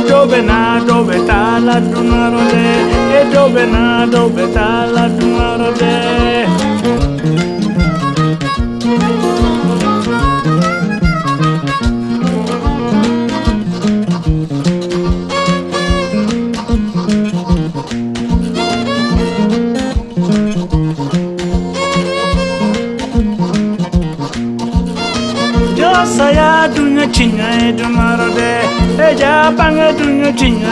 dove na dove ta la dunarode, e dove na dove ta la dunarode. Saya dunya cinya dunarode, eja bang dunya cinya